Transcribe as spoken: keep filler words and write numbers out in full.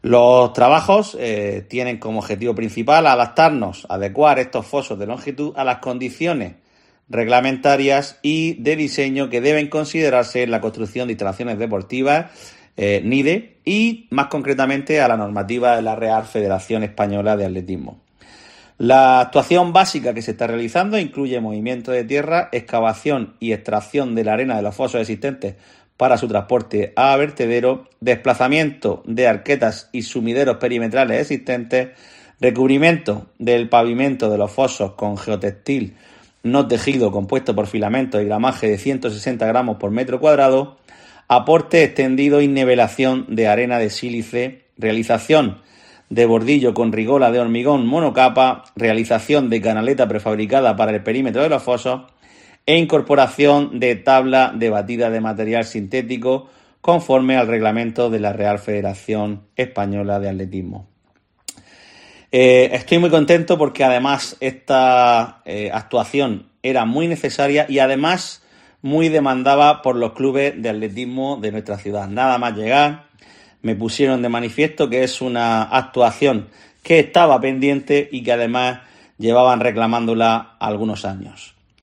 Los trabajos eh, tienen como objetivo principal adaptarnos, adecuar estos fosos de longitud a las condiciones reglamentarias y de diseño que deben considerarse en la construcción de instalaciones deportivas, eh, NIDE, y más concretamente a la normativa de la Real Federación Española de Atletismo. La actuación básica que se está realizando incluye movimiento de tierra, excavación y extracción de la arena de los fosos existentes para su transporte a vertedero, desplazamiento de arquetas y sumideros perimetrales existentes, recubrimiento del pavimento de los fosos con geotextil no tejido compuesto por filamentos y gramaje de ciento sesenta gramos por metro cuadrado, aporte extendido y nivelación de arena de sílice, realización de bordillo con rigola de hormigón monocapa, realización de canaleta prefabricada para el perímetro de los fosos e incorporación de tabla de batida de material sintético conforme al reglamento de la Real Federación Española de Atletismo. Eh, estoy muy contento porque además esta eh, actuación era muy necesaria y además muy demandada por los clubes de atletismo de nuestra ciudad. Nada más llegar, me pusieron de manifiesto que es una actuación que estaba pendiente y que además llevaban reclamándola algunos años.